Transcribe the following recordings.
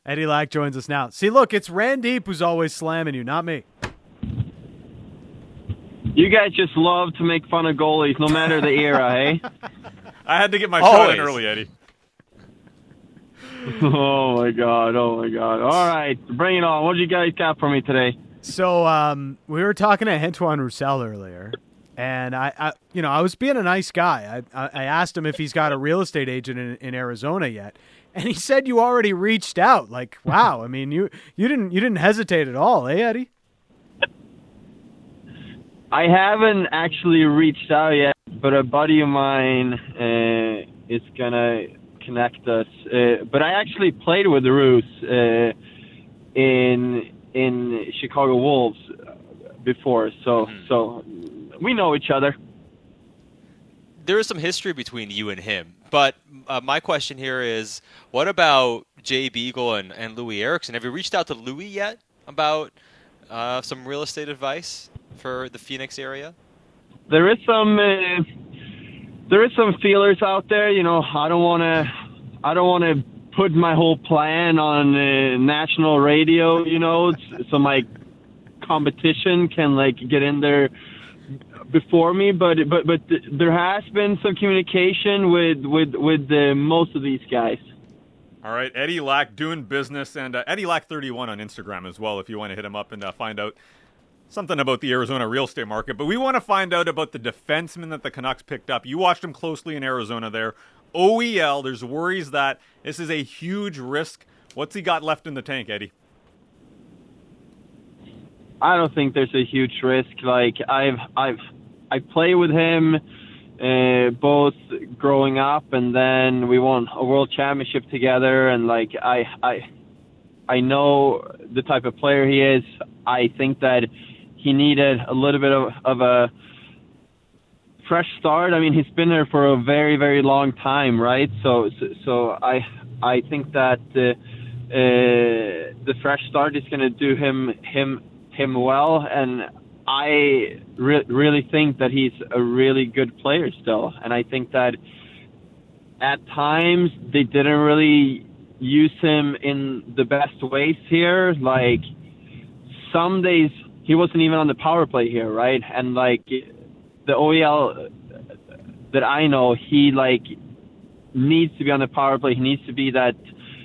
Eddie Lack joins us now. See, look, it's Randeep who's always slamming you, not me. You guys just love to make fun of goalies, no matter the era, hey? I had to get my shot in early, Eddie. Oh my god! All right, bring it on. What did you guys got for me today? So we were talking to Antoine Roussel earlier, and I was being a nice guy. I asked him if he's got a real estate agent in Arizona yet, and he said you already reached out. Like, wow, I mean, you didn't hesitate at all, eh, Eddie? I haven't actually reached out yet, but a buddy of mine is gonna connect us. But I actually played with the Roos in Chicago Wolves before, so we know each other. There is some history between you and him, but my question here is, what about Jay Beagle and Louis Eriksson? Have you reached out to Louis yet about some real estate advice for the Phoenix area? There is some feelers out there. You know, I don't want to put my whole plan on national radio. You know, so my competition can like get in there before me. But there has been some communication with most of these guys. All right, Eddie Lack doing business, and Eddie Lack 31 on Instagram as well if you want to hit him up and find out something about the Arizona real estate market. But we want to find out about the defenseman that the Canucks picked up. You watched him closely in Arizona there. OEL, there's worries that this is a huge risk. What's he got left in the tank, Eddie? I don't think there's a huge risk. Like I played with him both growing up, and then we won a world championship together, and like I know the type of player he is. I think that he needed a little bit of a fresh start. I mean, he's been there for a very, very long time, right? So I think that the fresh start is going to do him well, and I really think that he's a really good player still. And I think that at times they didn't really use him in the best ways here. Like some days he wasn't even on the power play here, right? And like the OEL that I know, he like needs to be on the power play. He needs to be that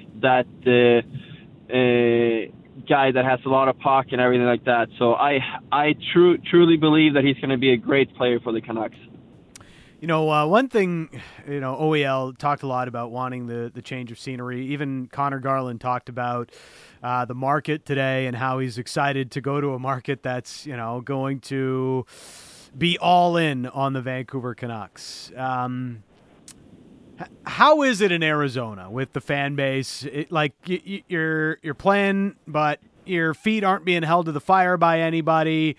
guy that has a lot of puck and everything like that. So I truly believe that he's going to be a great player for the Canucks. You know, one thing, OEL talked a lot about wanting the change of scenery. Even Connor Garland talked about the market today and how he's excited to go to a market that's, going to be all in on the Vancouver Canucks. How is it in Arizona with the fan base? You're playing, but your feet aren't being held to the fire by anybody.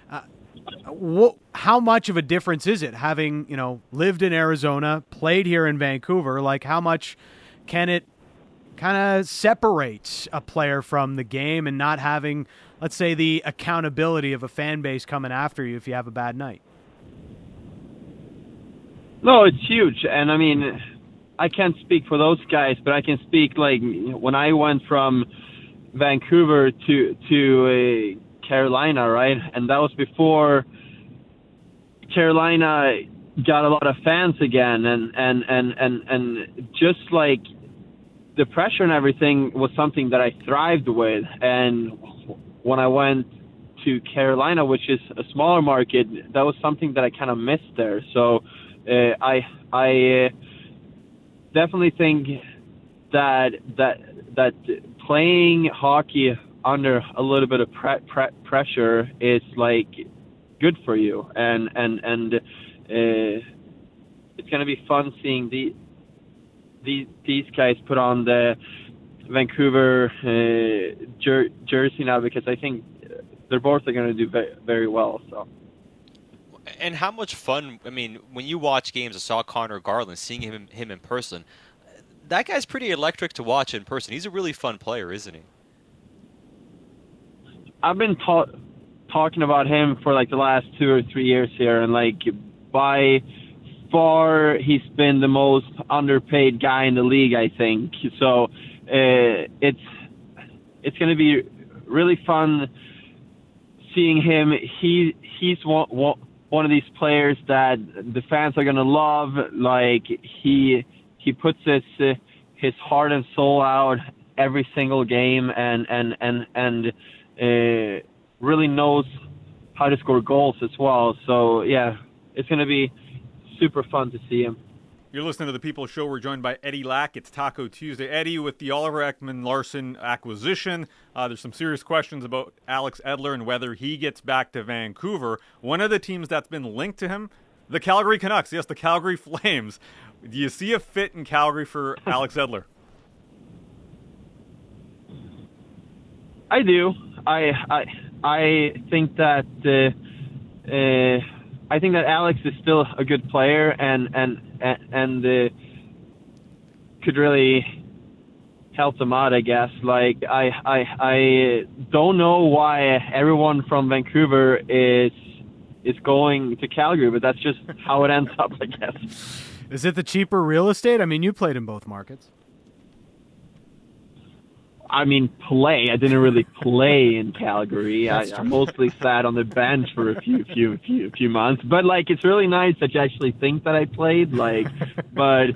How much of a difference is it having, lived in Arizona, played here in Vancouver? Like, how much can it kind of separate a player from the game and not having, let's say, the accountability of a fan base coming after you if you have a bad night? No, it's huge. And I mean, I can't speak for those guys, but I can speak like when I went from Vancouver to Carolina, right? And that was before Carolina got a lot of fans again, and just like the pressure and everything was something that I thrived with. And when I went to Carolina, which is a smaller market, that was something that I kind of missed there. So I definitely think that playing hockey under a little bit of pressure is like good for you, and it's gonna be fun seeing these guys put on the Vancouver jersey now, because I think they're both going to do very, very well. So. And how much fun? I mean, when you watch games, I saw Connor Garland, seeing him in person. That guy's pretty electric to watch in person. He's a really fun player, isn't he? I've been talking about him for like the last 2 or 3 years here, and like by far he's been the most underpaid guy in the league, I think. So it's it's going to be really fun seeing him. He's one of these players that the fans are going to love. Like he puts his heart and soul out every single game, and really knows how to score goals as well. So yeah, it's going to be super fun to see him. You're listening to The People Show. We're joined by Eddie Lack. It's Taco Tuesday. Eddie, with the Oliver Ekman-Larsson acquisition, there's some serious questions about Alex Edler and whether he gets back to Vancouver. One of the teams that's been linked to him, the Calgary Canucks. Yes, the Calgary Flames. Do you see a fit in Calgary for Alex Edler? I do. I think that I think that Alex is still a good player and could really help them out, I guess. Like I don't know why everyone from Vancouver is going to Calgary, but that's just how it ends up, I guess. Is it the cheaper real estate? I mean, you played in both markets. I mean, I didn't really play in Calgary. I mostly sat on the bench for a few months. But like, it's really nice that you actually think that I played. Like, but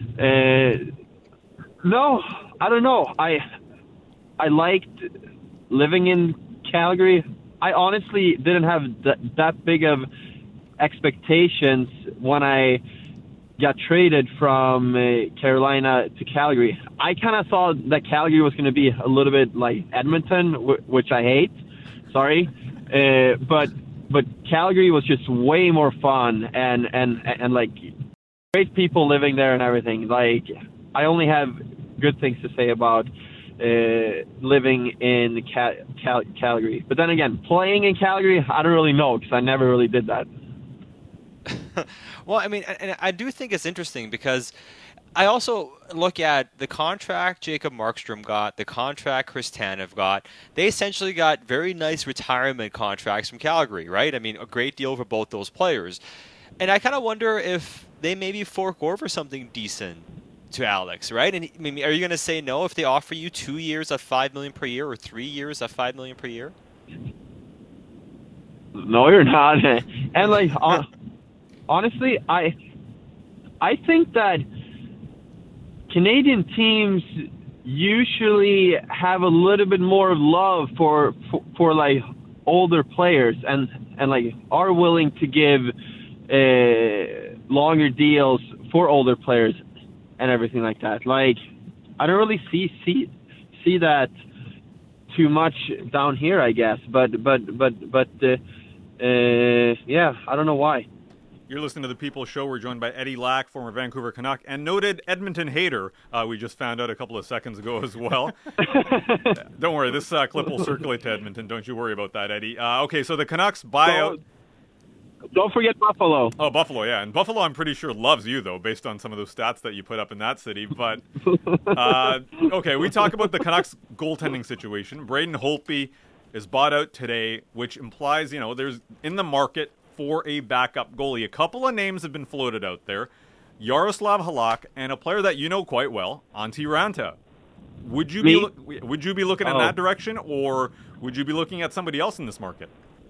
no, I don't know. I liked living in Calgary. I honestly didn't have that big of expectations when I got traded from Carolina to Calgary. I kind of thought that Calgary was going to be a little bit like Edmonton, which I hate. Sorry, but Calgary was just way more fun and like great people living there and everything. Like I only have good things to say about living in Calgary. But then again, playing in Calgary, I don't really know because I never really did that. Well, I mean, and I do think it's interesting because I also look at the contract Jacob Markstrom got, the contract Chris Tanev got. They essentially got very nice retirement contracts from Calgary, right? I mean, a great deal for both those players. And I kind of wonder if they maybe fork over something decent to Alex, right? And I mean, are you going to say no if they offer you 2 years of $5 million per year or 3 years of $5 million per year? No, you're not. And like, honestly, I think that Canadian teams usually have a little bit more of love for like older players and like are willing to give longer deals for older players and everything like that. Like I don't really see that too much down here, I guess. But yeah, I don't know why. You're listening to The People Show. We're joined by Eddie Lack, former Vancouver Canuck, and noted Edmonton hater. We just found out a couple of seconds ago as well. Don't worry, this clip will circulate to Edmonton. Don't you worry about that, Eddie. Okay, so the Canucks buy out... Don't forget Buffalo. Oh, Buffalo, yeah. And Buffalo, I'm pretty sure, loves you, though, based on some of those stats that you put up in that city. But, okay, we talk about the Canucks goaltending situation. Braden Holtby is bought out today, which implies, there's in the market for a backup goalie. A couple of names have been floated out there. Yaroslav Halak and a player that you know quite well, Antti Raanta. Would you be looking in that direction, or would you be looking at somebody else in this market?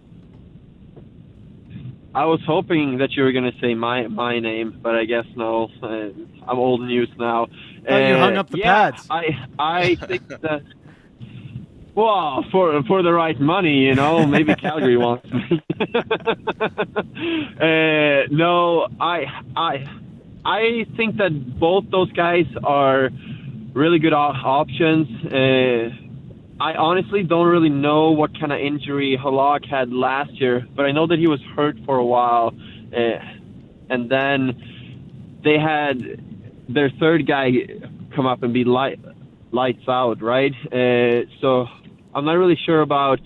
I was hoping that you were going to say my name, but I guess no. I'm old news now. You hung up the pads. I think that. Well, for the right money, maybe Calgary wants me. No, I think that both those guys are really good options. I honestly don't really know what kind of injury Halak had last year, but I know that he was hurt for a while, and then they had their third guy come up and be lights out, right? So I'm not really sure about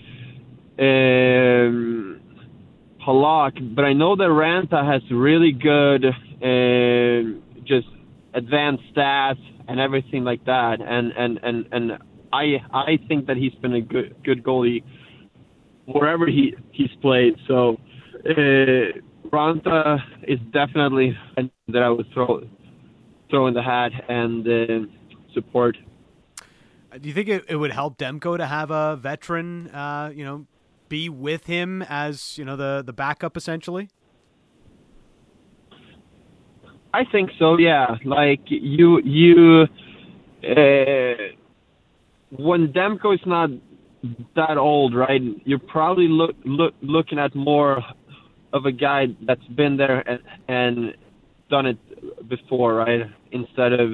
Halak, but I know that Raanta has really good just advanced stats and everything like that, and I think that he's been a good goalie wherever he's played. So Raanta is definitely that I would throw in the hat and support. Do you think it would help Demko to have a veteran, be with him as the backup essentially? I think so. Yeah, like you when Demko is not that old, right? You're probably looking at more of a guy that's been there and done it before, right? Instead of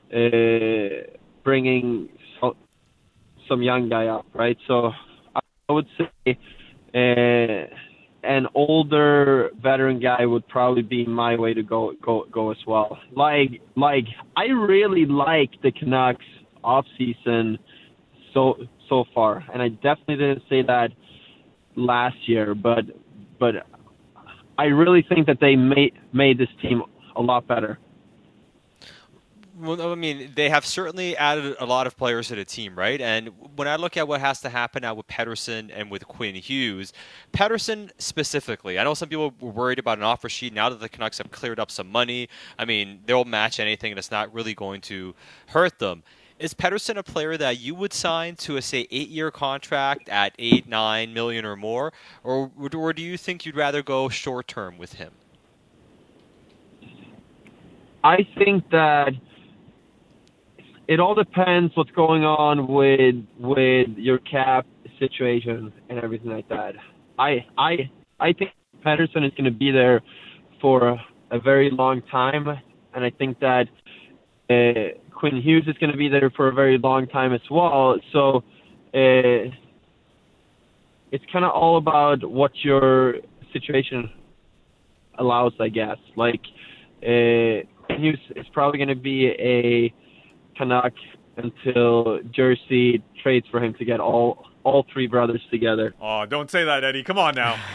bringing some young guy up, right? So I would say an older veteran guy would probably be my way to go as well. Like I really like the Canucks off season so far, and I definitely didn't say that last year, but I really think that they made this team a lot better. Well, I mean, they have certainly added a lot of players to the team, right? And when I look at what has to happen now with Pettersson and with Quinn Hughes, Pettersson specifically, I know some people were worried about an offer sheet. Now that the Canucks have cleared up some money, I mean, they'll match anything, and it's not really going to hurt them. Is Pettersson a player that you would sign to a, say, 8-year contract at $8-9 million or more, or do you think you'd rather go short term with him? I think that it all depends what's going on with your cap situation and everything like that. I think Pettersson is going to be there for a very long time, and I think that Quinn Hughes is going to be there for a very long time as well. So it's kind of all about what your situation allows, I guess. Like Quinn Hughes is probably going to be a Canuck until Jersey trades for him to get all three brothers together. Oh, don't say that, Eddie. Come on now.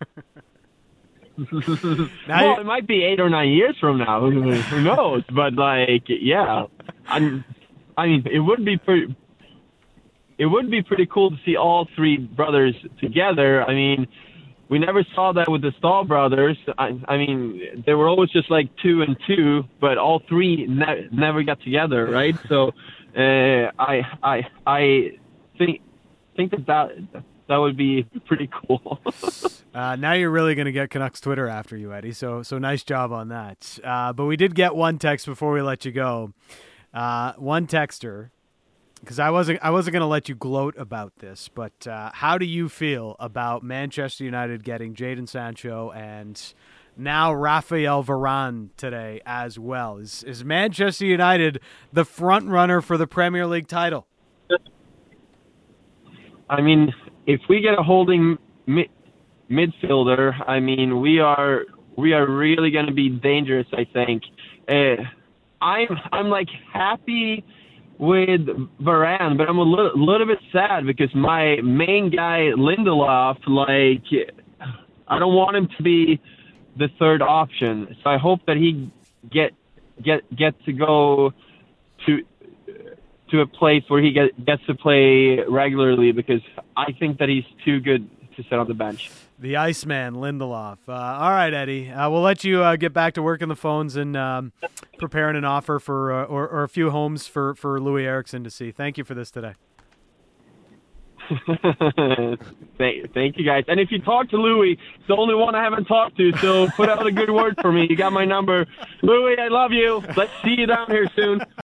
Well, it might be 8 or 9 years from now. Who knows? But yeah, I mean, it would be pretty cool to see all three brothers together. I mean, we never saw that with the Stahl brothers. I mean, they were always just like 2 and 2, but all three never got together, right? So I think that would be pretty cool. Now you're really going to get Canucks Twitter after you, Eddie. So nice job on that. But we did get one text before we let you go. One texter, because I wasn't going to let you gloat about this, but how do you feel about Manchester United getting Jadon Sancho and now Raphael Varane today as well? Is Manchester United the front runner for the Premier League title? I mean, if we get a holding midfielder, I mean, we are really going to be dangerous, I think. I'm like happy with Varane, but I'm a little bit sad because my main guy Lindelof, I don't want him to be the third option. So I hope that he get to go to a place where he gets to play regularly, because I think that he's too good to sit on the bench. The Iceman, Lindelof. All right, Eddie. We'll let you get back to working the phones and preparing an offer for or a few homes for Louis Eriksson to see. Thank you for this today. Thank you, guys. And if you talk to Louis, it's the only one I haven't talked to, so put out a good word for me. You got my number. Louis, I love you. Let's see you down here soon.